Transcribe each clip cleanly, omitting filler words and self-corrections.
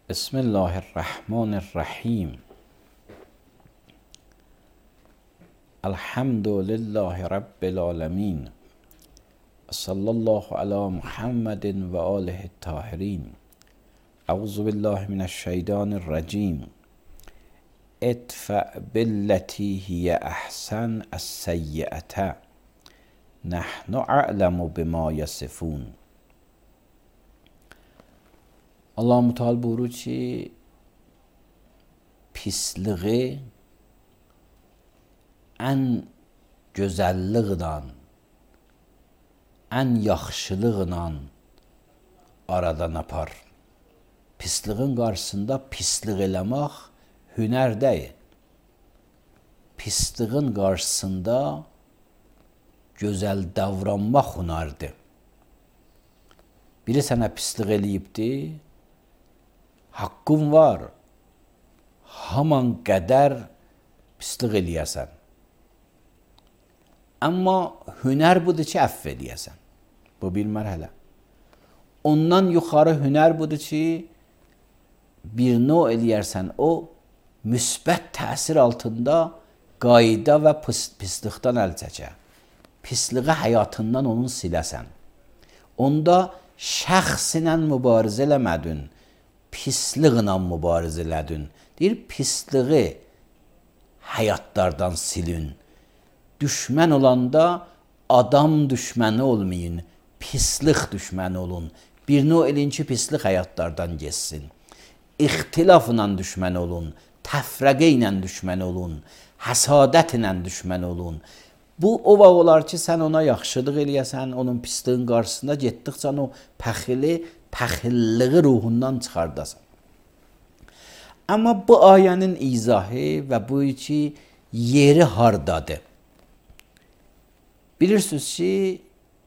بسم الله الرحمن الرحیم. الحمد لله رب العالمین. صلی الله علی محمد و آله الطاهرین. اعوذ بالله من الشیطان الرجیم. ادفع بالتی هی احسن السیئة نحن اعلم بما یصفون. Allah-u Teala buyurur ki, pisliği ən gözəlliklə, ən yaxşılıqla aradan apar. Pisliğin qarşısında pislik eləmək hünər deyil. Pisliğin qarşısında gözəl davranmaq hünərdir. Biri sənə pislik eləyibdi, haqqın var, haman qədər pislik eləyəsən. Amma hünər budur ki, əff eləyəsən. Bu bir mərhələ. Ondan yuxarı hünər budur ki, bir növ eləyərsən, o müsbət təsir altında qayda və pislikdən əl çəkə. Pisliği həyatından onun siləsən. Onda şəxsinlə mübarizə eləmədin, pisliklə mübarizə elədin. Deyir, pisliği həyatlardan silin. Düşmən olanda adam düşməni olmayın, pislik düşməni olun. Bir növ elin ki, pislik həyatlardan geçsin. İxtilafla düşmən olun, təfrəqə ilə düşmən olun, həsadət ilə düşmən olun. Bu o vaxt olar ki, sən ona yaxşılıq eləyəsən, onun pisliğin qarşısında getdikcə o pəxilliği ruhundan çıxardasan. Amma bu ayənin izahı və bu ki, yeri hardadır? Bilirsiniz ki,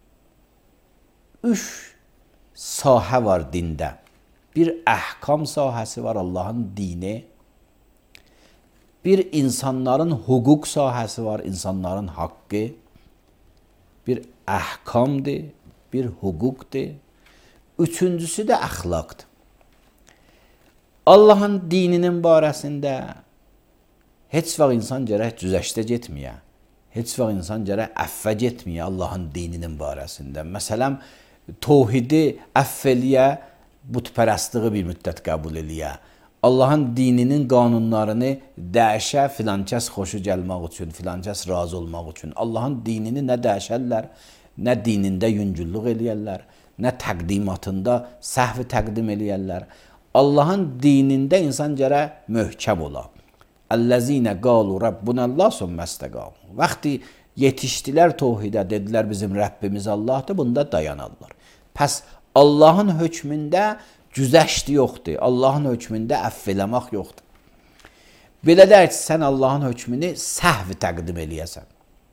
3 sahə var dində. Bir əhkam sahəsi var, Allahın dini. Bir insanların hüquq sahəsi var, insanların haqqı. Bir əhkamdır, bir hüquqdur. Üçüncüsü də əxlaqdır. Allahın dininin barəsində heç vaxt insan gərək cüzəşdə getməyə. Heç vaxt insan gərək əffə getməyə Allahın dininin barəsində. Məsələn, tövhidi əff eləyə, bütpərəstliyi bir müddət qəbul eləyə. Allahın dininin qanunlarını dəyişə, filankəs xoşu gəlmək üçün, filankəs razı olmaq üçün. Allahın dinini nə dəyişərlər, nə dinində yüngüllük eləyərlər, nə təqdimatında səhvi təqdim eləyərlər. Allahın dinində insan gərək möhkəm ola. Əl-ləzinə qalu Rabbunəllah sümməstəqamu. Vaxtı yetişdilər tövhidə, dedilər bizim Rəbbimiz Allahdır, bunda dayanarlar. Pəs Allahın hökmündə cüzəşdi yoxdur. Allahın hökmündə əff eləmək yoxdur. Belə deyək ki, sən Allahın hökmünü səhvi təqdim eləyəsən.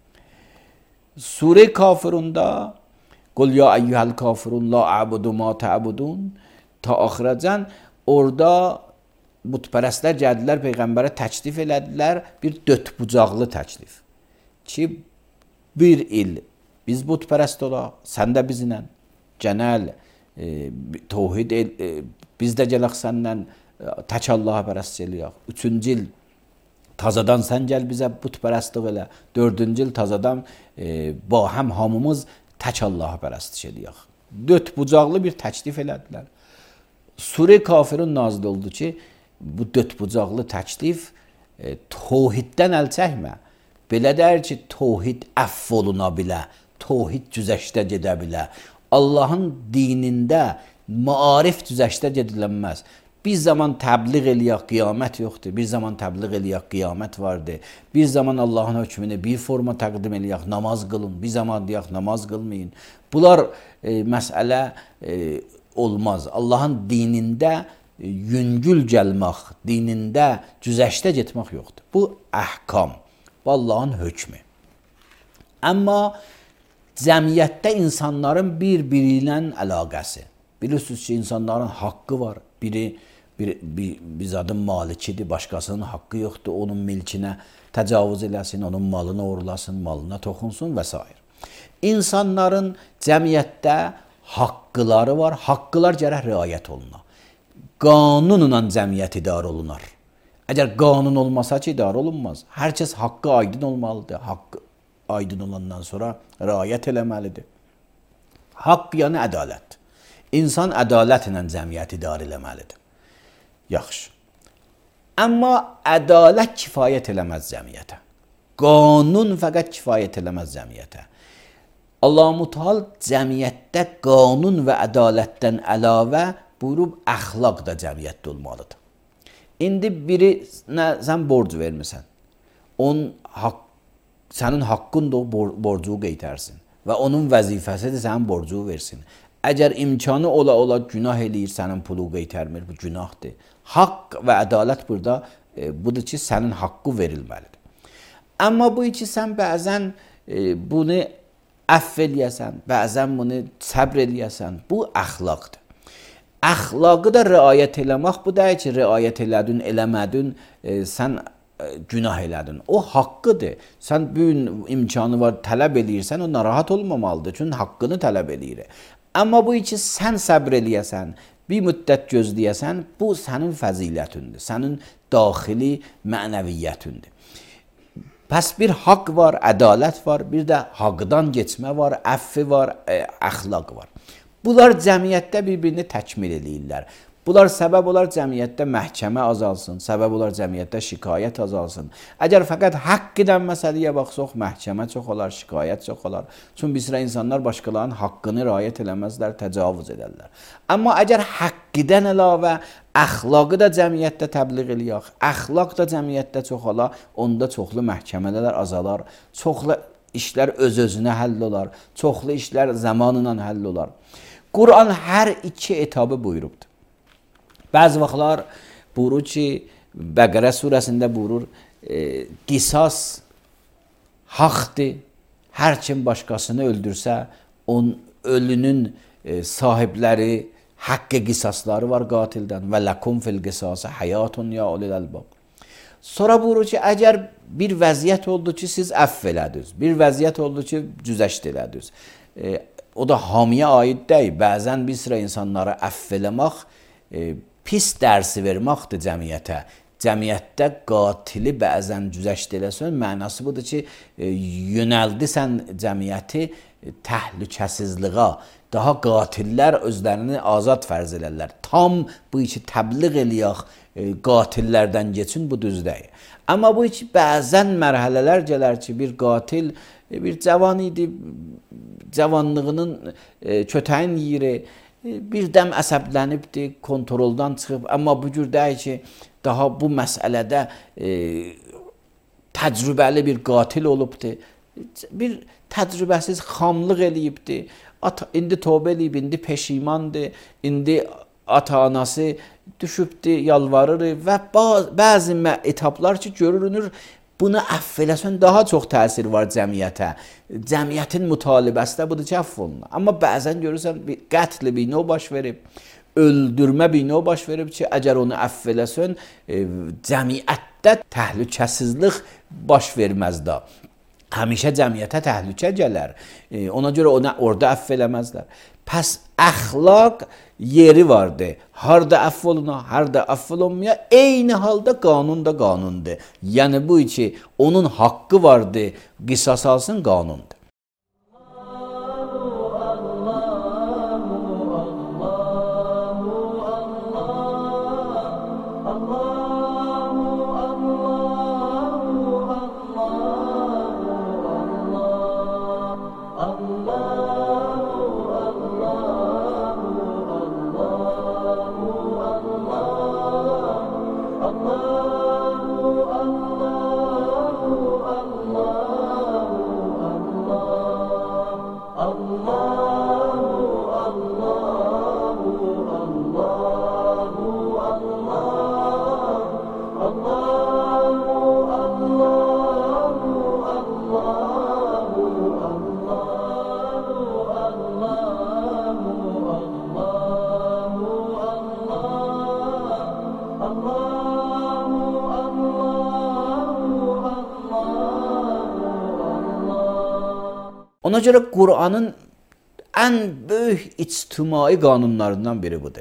Surə Kafirunda Qul ya eyyuhəl kafirun la a'budu ma ta'budun ta axıracən orada bütpərəstlər gəldilər, Peyğəmbərə təklif elədilər, bir dötbucaqlı təklif. Ki, bir il biz bütpərəst olaq, sən də bizlə, genel tövhid biz də gələk səndən tək Allaha pərəst eləyək. 3-cü il tazadan sən gəl bizə bütpərəstlik elə. 4-cü il tazadan ba həm hamımız tək Allaha pərəstiş eləyək. Dötbucaqlı bir təklif elədilər. Surə Kafirun nazil oldu ki, bu dötbucaqlı təklif tövhiddən əl çəkmə. Belə deyir ki, tövhid əff oluna bilə, tövhid cüzəşdə gedə bilə. Allahın dinində maarif cüzəşdə gedilənməz. Bir zaman təbliğ eləyək, qiyamət yoxdur. Bir zaman təbliğ eləyək, qiyamət vardır. Bir zaman Allahın hökmünü bir forma təqdim eləyək, namaz qılın. Bir zaman deyək, namaz qılmayın. Bunlar məsələ olmaz. Allahın dinində yüngül gəlmək, dinində cüzəşdə getmək yoxdur. Bu əhkam, bu Allahın hökmü. Amma cəmiyyətdə insanların bir-biri ilə əlaqəsi. Bilirsiniz ki, insanların haqqı var. Biri bir zadın malikidir, başqasının haqqı yoxdur. Onun milkinə təcavüz eləsin, onun malını oğurlasın, malına toxunsun və s. İnsanların cəmiyyətdə haqqıları var. Haqqılar gərək riayət oluna. qanunla cəmiyyət idarə olunar. Əgər qanun olmasa ki, idarə olunmaz. Hər kəs haqqı aydın olmalıdır. Haqqı aydın olandan sonra riayət eləməlidir. Haqq yəni ədalət. İnsan ədalətlə cəmiyyəti idarə eləməlidir. Yaxşı. Amma ədalət kifayət eləməz cəmiyyətə. Qanun fəqət kifayət eləməz cəmiyyətə. Allah-u Teala cəmiyyətdə qanun və ədalətdən əlavə buyurub əxlaq da cəmiyyətdə olmalıdır. İndi birinə sən borc vermirsən. Sənin haqqın da o borcu qeytərsin və onun vəzifəsidir sənin borcu versin. Əgər imkanı ola günah eləyir, sənin pulu qeytərmir, bu günahdır. Haqq və ədalət burada budur ki, sənin haqqı verilməlidir. Amma bu ki, sən bəzən bunu əff eləyəsən, bəzən bunu səbr eləyəsən, bu əxlaqdır. Əxlaqı da riayət eləmək bu deyil ki, riayət elədin, eləmədin, sən günah elədin. O haqqıdır. Sən bu gün imkanı var, tələb eləyirsən, o narahat olmamalıdır. Çünki haqqını tələb eləyir. Amma bu ki, sən səbr eləyəsən, bir müddət gözləyəsən, bu sənin fəzilətindir, sənin daxili mənəviyyətindir. Pəs bir haqq var, ədalət var, bir də haqdan geçmə var, əffi var, əxlaq var. Bunlar cəmiyyətdə bir-birini təkmil eləyirlər. Bunlar səbəb olar cəmiyyətdə məhkəmə azalsın, səbəb olar cəmiyyətdə şikayət azalsın. Əgər fəqət haqq edən məsələyə baxsaq, məhkəmə çox olar, şikayət çox olar. Çünki bir sıra insanlar başqalarının haqqını riayət eləməzlər, təcavüz edərlər. Amma əgər haqq edən əlavə əxlaqı da cəmiyyətdə təbliğ eləyək, əxlaq da cəmiyyətdə çox olar, onda çoxlu məhkəmələr azalar, çoxlu işlər öz-özünə həll olar, çoxlu işlər zamanla həll olar. Quran hər iki etabı buyurubdur. Bəzi vaxtlar buyurur ki, Bəqərə surəsində buyurur, qisas haqdır. Hər kim başqasını öldürsə, onun ölünün sahibləri, haqqı qisasları var qatildən. Və lakum fil qisası həyatun ya ulil albab. Sonra buyurur ki, əgər bir vəziyyət oldu ki, siz əff elədiniz, bir vəziyyət oldu ki, cüzəşt elədiniz. O da hamiyə aid deyil. Bəzən bir sıra insanlara əff eləmək, pis dərsi verməkdir cəmiyyətə. Cəmiyyətdə qatili bəzən cüzəşt eləsən, mənası budur ki, yönəldisən cəmiyyəti təhlükəsizliğə, daha qatillər özlərini azad fərz elərlər. Tam bu iki təbliğ eləyək, qatillərdən geçin, bu düz deyil. Amma bu iki bəzən mərhələlər gələr ki, bir qatil, bir cavan idi, cavanlığının kötəyin yeri, birdəm əsəblənibdi, kontroldan çıxıb, amma bu cür deyil ki, daha bu məsələdə təcrübəli bir qatil olubdu, bir təcrübəsiz xamlıq eləyibdi, indi tövbə eləyib, indi peşimandır, indi ata-anası düşübdü, yalvarır və bəzi etaplar ki, görünür, bunu əff eləsən daha çox təsir var cəmiyyətə. Cəmiyyətin mütalibəsi də budur ki, əff olunur. Amma bəzən görürsən, qətl bir növ baş verib, öldürmə bir növ baş verib ki, əgər onu əff eləsən, cəmiyyətdə təhlükəsizlik baş verməz da. Həmişə cəmiyyətə təhlükə gələr. Ona görə onu orada əff eləməzlər. Pəs əxlaq yeri vardır. Harda əff oluna, harda əff olunmaya, eyni halda qanun da qanundur. Yəni bu ki, onun haqqı vardır, qisas alsın qanundur. Ona görə Qur'anın ən böyük ictimai qanunlarından biri budur.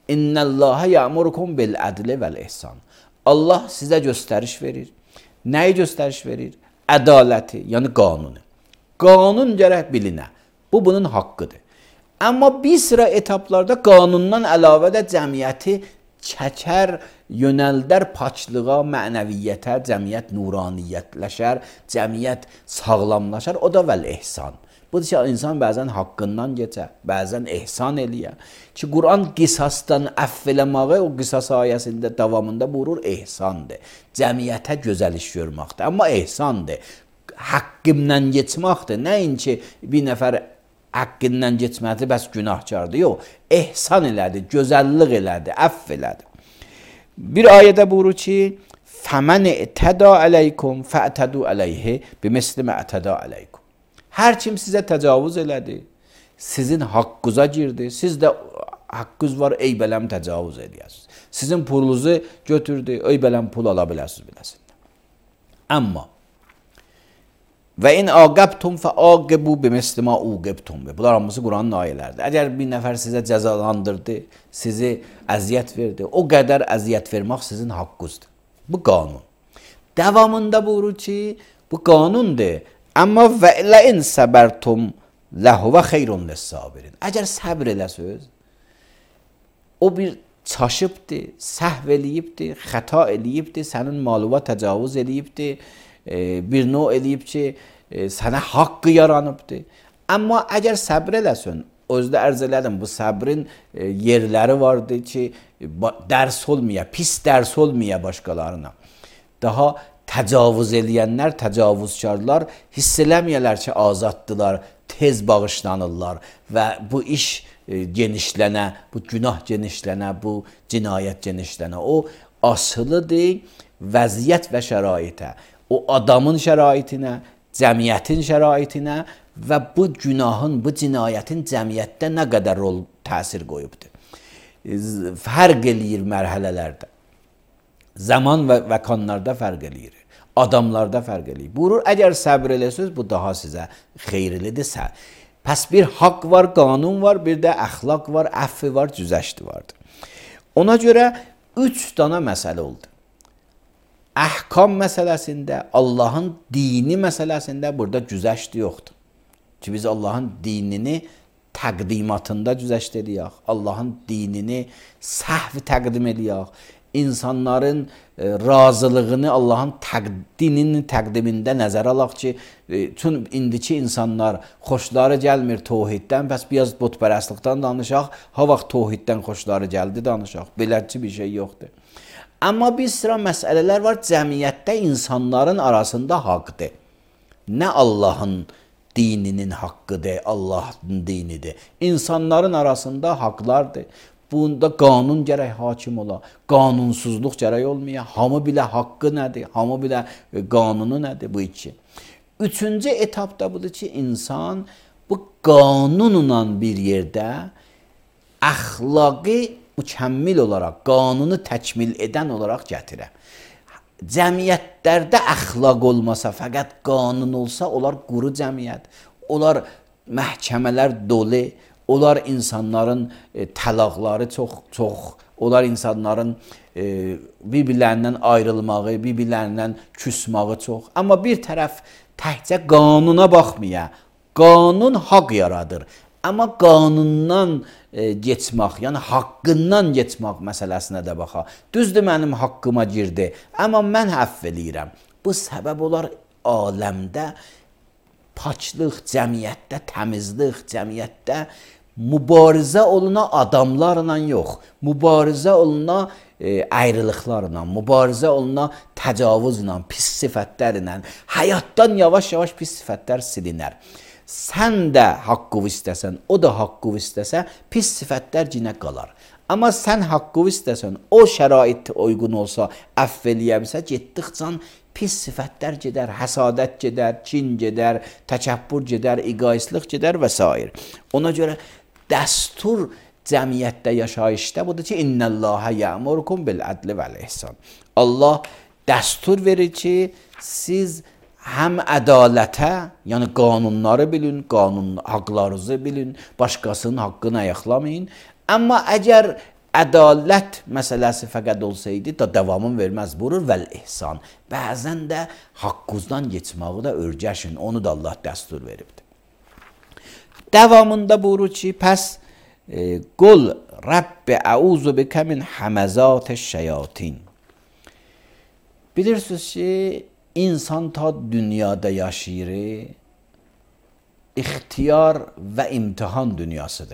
İnnəllaha ya'murukum bil adli vel ihsan. Allah sizə göstəriş verir. Nəyi göstəriş verir? Ədaləti, yəni qanunu. Qanun gərək bilinə. Bu bunun haqqıdır. Amma bir sıra etaplarda qanundan əlavə də cəmiyyəti çəkər, yönəldər paçlığa, mənəviyyətə, cəmiyyət nuraniyyətləşər, cəmiyyət sağlamlaşar. O da vəl ihsan. Bu da insan bəzən haqqından keçər, bəzən ihsan eləyər. Ki Quran qisasdan əff eləməyi o qisas ayəsində davamında buyurur ihsandır. Cəmiyyətə gözəl iş görməkdir. Amma ihsandır. Haqqımdan geçməkdir. Nəinki bir nəfər haqqından geçmədi, bəs günahkardır. Yox, ehsan elədi, gözəllik elədi, əff elədi. Bir ayədə buyurur ki, فَمَنِ اِتَدَى عَلَيْكُمْ فَأْتَدُوا عَلَيْهِ بِمِسْلِ مَا اَتَدَى عَلَيْكُمْ. Hər kim sizə təcavüz elədi, sizin haqqınıza girdi, siz də haqqınız var, ey bələm təcavüz edəsiniz. Sizin pulunuzu götürdü, ey bələm pul ala biləsiniz. Amma və in aqabtum fa'aqibu bimisli ma uqibtum. Bunlar hamısı Quranın ayələridir. Əgər bir nəfər sizə cəzalandırdı, sizi əziyyət verdi, o qədər əziyyət vermək sizin haqqınızdır. Bu qanun. Davamında buyurur ki, bu qanundur. Amma və in səbərtum ləhuvə xeyrun lis-sabirin. Əgər səbr eləsəz, o bir çaşıbdır, səhv eləyibdir, xəta eləyibdir, sənin malına təcavüz eləyibdir, bir növ eləyib ki, sənə haqqı yaranıbdır. Amma əgər səbr eləsən, özdə ərz elədim, bu səbrin yerləri vardır ki, dərs olmaya, pis dərs olmaya başqalarına. Daha təcavüz eləyənlər, təcavüzkarlar hiss eləməyələr ki, azaddılar, tez bağışlanırlar və bu iş genişlənə, bu günah genişlənə, bu cinayət genişlənə. O asılıdır vəziyyət və şəraitə. O adamın şəraitinə, cəmiyyətin şəraitinə və bu günahın, bu cinayətin cəmiyyətdə nə qədər rol təsir qoyubdur. Fərq eləyir mərhələlərdə. Zaman və məkanlarda fərq eləyir. Adamlarda fərq eləyir. Buyurur, əgər səbr eləsəz, bu daha sizə xeyirlidir. Pəs bir haqq var, qanun var, bir də əxlaq var, əffi var, güzəşti vardır. Ona görə 3 dana məsələ oldu. Əhkam məsələsində, Allahın dini məsələsində burada güzəşti yoxdur. Ki biz Allahın dinini təqdimatında güzəşt eləyək, Allahın dinini səhv təqdim eləyək, insanların razılığını Allahın dininin təqdimində nəzərə alaq ki, tüm indiki insanlar xoşları gəlmir tohiddən, bəs biraz butpərəstlikdən danışaq, ha vaxt tohiddən xoşları gəldi danışaq, beləci bir şey yoxdur. Amma bir sıra məsələlər var, cəmiyyətdə insanların arasında haqqdır. Nə Allahın dininin haqqıdır, Allahın dinidir. İnsanların arasında haqlardır. Bunda qanun gərək hakim ola, qanunsuzluq gərək olmaya, hamı bilə haqqı nədir, hamı bilə qanunu nədir bu iki. 3-cü etapda budur ki, insan bu qanunla bir yerdə əxlaqi mükəmmil olaraq, qanunu təkmil edən olaraq gətirə. Cəmiyyətlərdə əxlaq olmasa, fəqət qanun olsa, onlar quru cəmiyyət, onlar məhkəmələr dolu, onlar insanların təlaqları çox, onlar insanların bir-birlərindən ayrılmağı, bir-birlərindən küsmağı çox. Amma bir tərəf təkcə qanuna baxmaya, qanun haqq yaradır. Amma qanundan geçmək, yəni haqqından geçmək məsələsinə də baxaq. Düzdür, mənim haqqıma girdi, amma mən əfv eləyirəm. Bu səbəb olar aləmdə paçlıq, cəmiyyətdə təmizlik, cəmiyyətdə mübarizə oluna adamlarla yox, mübarizə oluna ayrılıqlarla, mübarizə oluna təcavüzlə, pis sifətlərlə, həyatdan yavaş-yavaş pis sifətlər silinər. Sən də haqqı istəsən, o da haqqı istəsə, pis sifətlər cinə qalar. Amma sən haqqı istəsən, o şərait uyğun olsa, əfv eləyəbilsə, getdikcə pis sifətlər gedər, həsadət gedər, kin gedər, təkəbbür gedər, egoistlik gedər və s. Ona görə dəstur cəmiyyətdə, yaşayışda budur ki, İnnəllâhə yə'murukum bil ədli vəl ihsan. Allah dəstur verir ki, siz həm ədalətə, yəni qanunları bilin, haqlarınızı bilin, başqasının haqqını ayaqlamayın. Amma əgər ədalət məsələsi fəqət olsaydı da davamın verməz buyurur vəl ihsan. Bəzən də haqqınızdan geçməyi də öyrəşin. Onu da Allah dəstur veribdir. Davamında buyurur ki, pəs qul Rabbi əuzu bikə min həməzatəş şeyatin. Bilirsiniz ki, insan ta dünyada yaşayır, ixtiyar və imtihan dünyasıdır.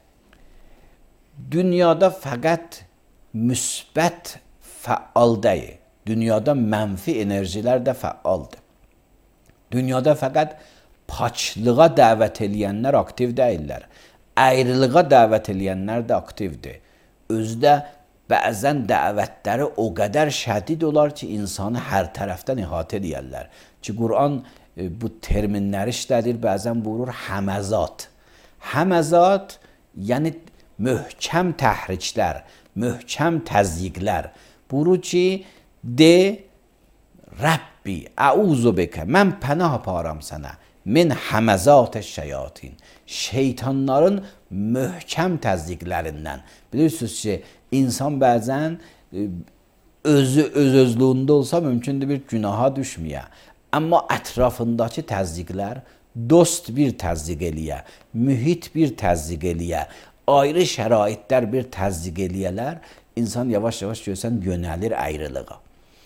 Dünyada fəqət müsbət fəal deyil. Dünyada mənfi enerjilər də fəaldır. Dünyada fəqət paçlığa dəvət eləyənlər aktiv deyirlər. Ayrılığa dəvət eləyənlər də aktivdir. Özdə bəzən dəvətləri o qədər şədid olar ki, insanı hər tərəfdən ihatə edərlər. Ki, Quran bu terminləri işlədir, bəzən buyurur həməzat. Həməzat, yəni möhkəm təhriklər, möhkəm təzyiqlər. Buyurur ki, de, Rəbbi, əuzu bikə, mən pənah aparam sənə, min həməzat şeyatin, şeytanların möhkəm təzyiqlərindən. Bilirsiniz ki, insan bəzən öz-özlüyündə olsa mümkündür bir günaha düşməyə. Amma ətrafındakı təzyiqlər dost bir təzyiq eləyə, mühit bir təzyiq eləyə, ayrı şəraitlər bir təzyiq eləyələr, insan yavaş-yavaş görsən yönəlir ayrılığa.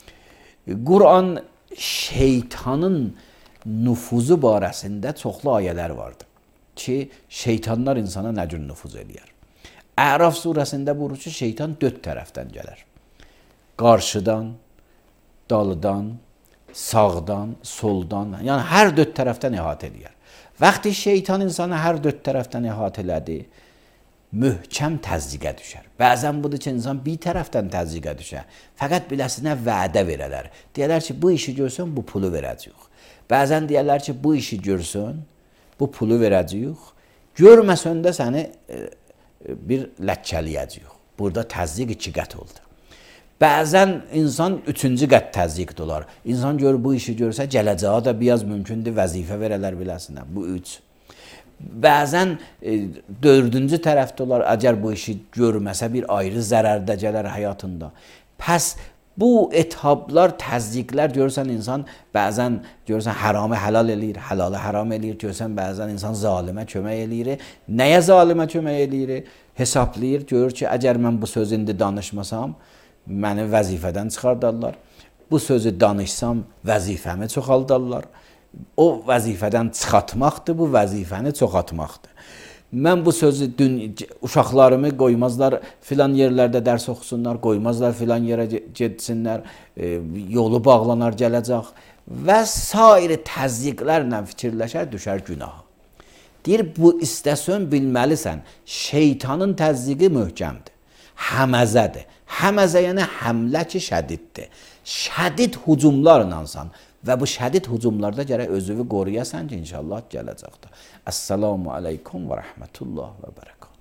Quran şeytanın nüfuzu barəsində çoxlu ayələr vardır ki, şeytanlar insana nə cür nüfuz eləyər. Əraf surəsində buyurur ki, şeytan 4 tərəfdən gələr. Qarşıdan, dalıdan, sağdan, soldan, yəni hər 4 tərəfdən ihatə eləyər. Vaxtı şeytan insanı hər 4 tərəfdən ihatə elədi, möhkəm təzyiqə düşər. Bəzən budur ki, insan bir tərəfdən təzyiqə düşər. Fəqət biləsinə vədə verələr. Deyərlər ki, bu işi görsün, bu pulu verəcəyik. Bəzən deyərlər ki, bu işi görsün, bu pulu verəcəyik. Görməsən də səni bir ləkkələyəcəyik. Burada təzyiq 2 qət oldu. Bəzən insan 3-cü qət təzyiq olar. İnsan gör bu işi görsə, gələcəyə də biraz mümkündür vəzifə verələr biləsinə. Bu 3. Bəzən 4-cü tərəfdə olar, əgər bu işi görməsə bir ayrı zərərdə gələr həyatında. Pəs bu ethablar, təzyiqlər görsən insan bəzən görsən haramı helal eləyir, halalı haram eləyir, görsən bəzən insan zalimə kömək eləyir. Nəyə zalimə kömək eləyir? Hesablayır, görür ki, əgər mən bu sözü indi danışmasam, məni vəzifədən çıxardarlar. Bu sözü danışsam, vəzifəmi çoxaldarlar. O vəzifədən çıxartmaqdır, bu vəzifəni çoxaltmaqdır. Mən bu sözü uşaqlarımı qoymazlar filan yerlərdə dərs oxusunlar, qoymazlar filan yerə getsinlər, yolu bağlanar gələcək və sair təzyiqlərlə fikirləşər, düşər günaha. Deyir, bu istəsən bilməlisən, şeytanın təzyiqi möhkəmdir, həməzədir. Həməzə yəni həmlə ki, şədiddir. Şədid hücumlarlansan və bu şədid hücumlarda gərək özünü qoruyasan ki, inşallah gələcəkdir. Əssalamu aleykum və rəhmətullah və bərəkət.